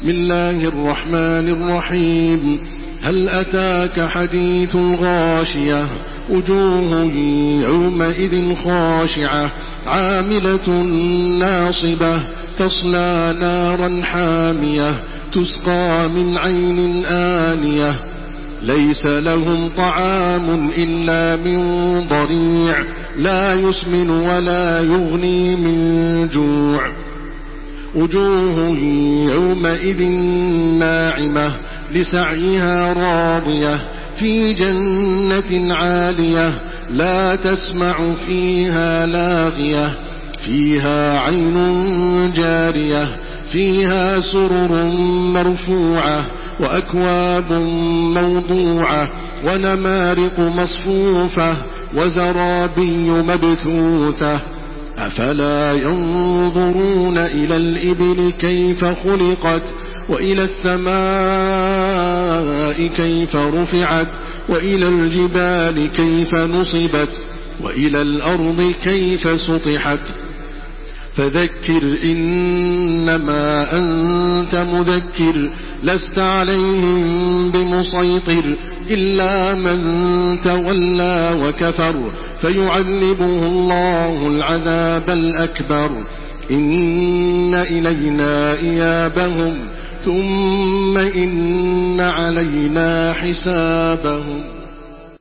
بسم الله الرحمن الرحيم. هل أتاك حديث الغاشية وجوه يومئذ خاشعة عاملة ناصبة تصلى نارا حامية تسقى من عين آنية ليس لهم طعام إلا من ضريع لا يسمن ولا يغني من جوع وجوه يومئذ ناعمة لسعيها راضية في جنة عالية لا تسمع فيها لاغية فيها عين جارية فيها سرر مرفوعة وأكواب موضوعة ونمارق مصفوفة وزرابي مبثوثة أفلا ينظرون إلى الإبل كيف خلقت وإلى السماء كيف رفعت وإلى الجبال كيف نصبت وإلى الأرض كيف سطحت فذكر إنما أنت مذكر لست عليهم بمسيطر إلا من تولى وكفر فيعذبه الله العذاب الأكبر إن إلينا إيابهم ثم إن علينا حسابهم.